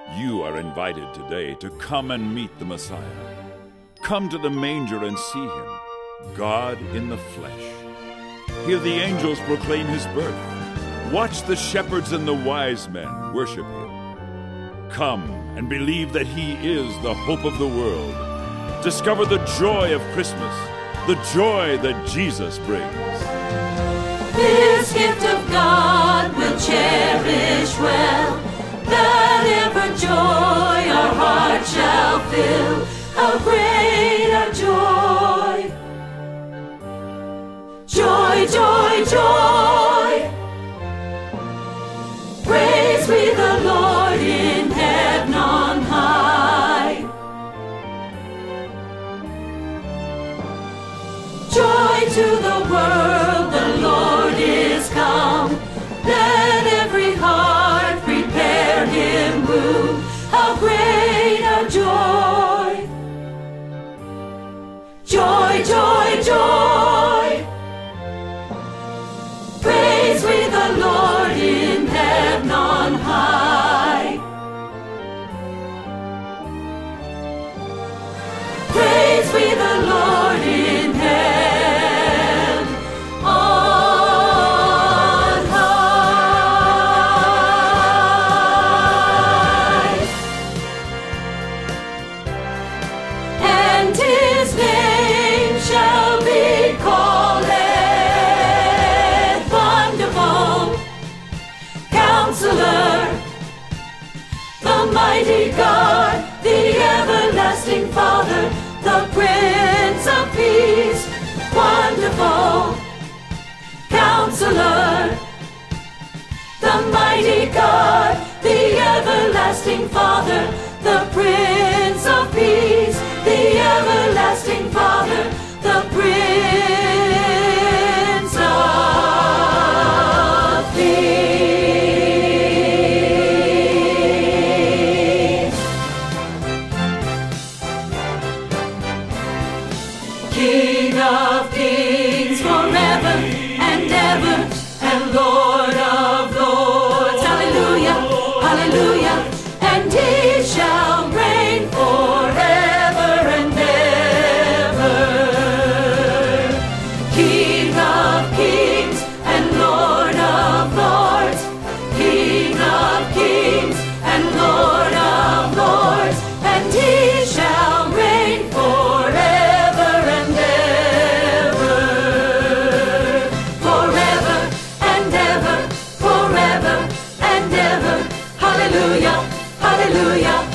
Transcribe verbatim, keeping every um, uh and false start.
You are invited today to come and meet the Messiah. Come to the manger and see him, God in the flesh. Hear the angels proclaim his birth. Watch the shepherds and the wise men worship him. Come and believe that he is the hope of the world. Discover the joy of Christmas, the joy that Jesus brings. This gift of God we'll cherish well, that ever joy our heart shall fill. How great our joy! Joy, joy, joy! Praise we the Lord in heaven on high. Joy to the world, the Lord is come. Let every heart prepare him room. How great our joy! Joy, joy, joy! Praise we the Lord in heaven on high. Praise we the Lord in heaven on high. And his name shall be called Wonderful Counselor, the mighty God, the everlasting Father, the Prince of Peace. Wonderful Counselor, the mighty God, the everlasting Father, the Prince of Peace, the everlasting Father, the Prince of Peace. King of kings forever and ever, and Lord of lords. Hallelujah, hallelujah. And he shall reign forever and ever. King of kings and Lord of lords. King of kings and Lord of lords. And he shall reign forever and ever. Forever and ever, forever and ever. Hallelujah, hallelujah.